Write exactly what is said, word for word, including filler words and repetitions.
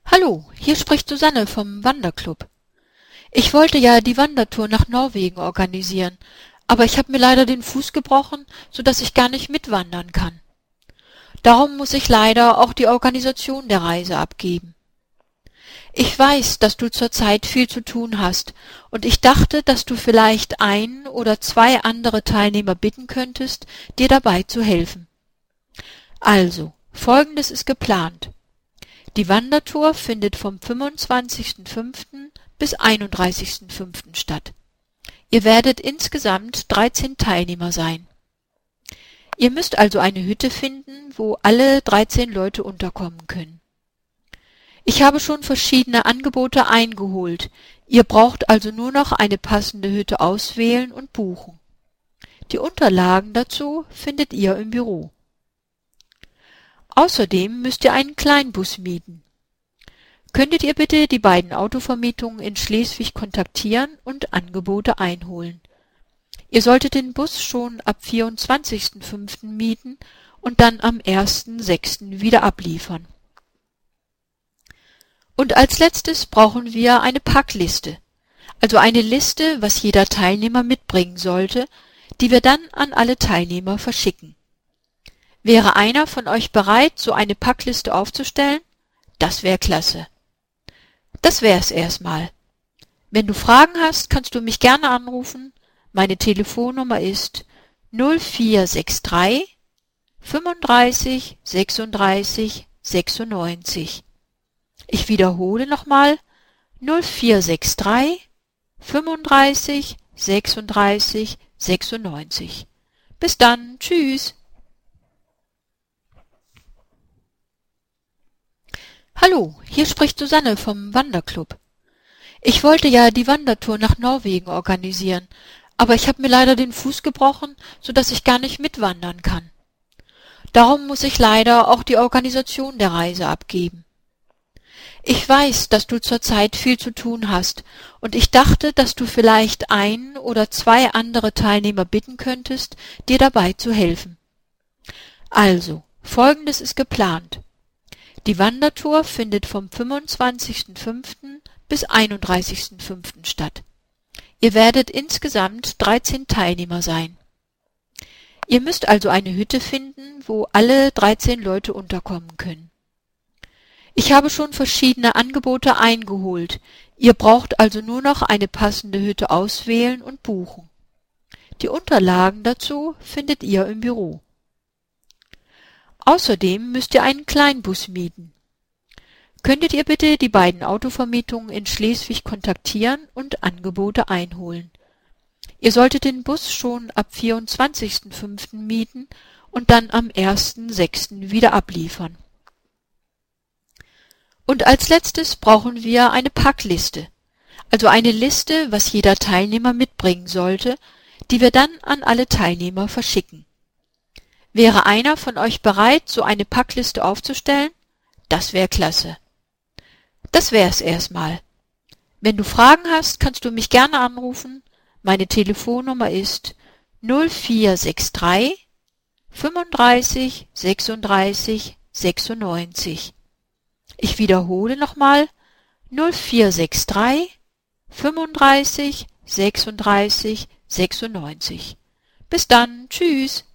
Hallo, hier spricht Susanne vom Wanderclub. Ich wollte ja die Wandertour nach Norwegen organisieren, aber ich habe mir leider den Fuß gebrochen, so dass ich gar nicht mitwandern kann. Darum muss ich leider auch die Organisation der Reise abgeben. Ich weiß, dass du zurzeit viel zu tun hast, und ich dachte, dass du vielleicht ein oder zwei andere Teilnehmer bitten könntest, dir dabei zu helfen. Also, Folgendes ist geplant. Die Wandertour findet vom fünfundzwanzigsten fünften bis einunddreißigsten fünften statt. Ihr werdet insgesamt dreizehn Teilnehmer sein. Ihr müsst also eine Hütte finden, wo alle dreizehn Leute unterkommen können. Ich habe schon verschiedene Angebote eingeholt. Ihr braucht also nur noch eine passende Hütte auswählen und buchen. Die Unterlagen dazu findet ihr im Büro. Außerdem müsst ihr einen Kleinbus mieten. Könntet ihr bitte die beiden Autovermietungen in Schleswig kontaktieren und Angebote einholen. Ihr solltet den Bus schon ab vierundzwanzigsten fünften mieten und dann am ersten sechsten wieder abliefern. Und als letztes brauchen wir eine Packliste, also eine Liste, was jeder Teilnehmer mitbringen sollte, die wir dann an alle Teilnehmer verschicken. Wäre einer von euch bereit, so eine Packliste aufzustellen? Das wäre klasse. Das wär's erstmal. Wenn du Fragen hast, kannst du mich gerne anrufen. Meine Telefonnummer ist null vier sechs drei fünfunddreißig sechsunddreißig sechsundneunzig. Ich wiederhole nochmal null vier sechs drei fünfunddreißig sechsunddreißig sechsundneunzig. Bis dann, tschüss. Hallo, hier spricht Susanne vom Wanderclub. Ich wollte ja die Wandertour nach Norwegen organisieren, aber ich habe mir leider den Fuß gebrochen, so dass ich gar nicht mitwandern kann. Darum muss ich leider auch die Organisation der Reise abgeben. Ich weiß, dass du zurzeit viel zu tun hast, und ich dachte, dass du vielleicht ein oder zwei andere Teilnehmer bitten könntest, dir dabei zu helfen. Also, Folgendes ist geplant. Die Wandertour findet vom fünfundzwanzigsten fünften bis einunddreißigsten fünften statt. Ihr werdet insgesamt dreizehn Teilnehmer sein. Ihr müsst also eine Hütte finden, wo alle dreizehn Leute unterkommen können. Ich habe schon verschiedene Angebote eingeholt. Ihr braucht also nur noch eine passende Hütte auswählen und buchen. Die Unterlagen dazu findet ihr im Büro. Außerdem müsst ihr einen Kleinbus mieten. Könntet ihr bitte die beiden Autovermietungen in Schleswig kontaktieren und Angebote einholen. Ihr solltet den Bus schon ab vierundzwanzigsten fünften mieten und dann am ersten sechsten wieder abliefern. Und als letztes brauchen wir eine Packliste, also eine Liste, was jeder Teilnehmer mitbringen sollte, die wir dann an alle Teilnehmer verschicken. Wäre einer von euch bereit, so eine Packliste aufzustellen? Das wäre klasse. Das wär's erstmal. Wenn du Fragen hast, kannst du mich gerne anrufen. Meine Telefonnummer ist null vier sechs drei fünfunddreißig sechsunddreißig sechsundneunzig. Ich wiederhole nochmal null vier sechs drei fünfunddreißig sechsunddreißig sechsundneunzig. Bis dann, tschüss.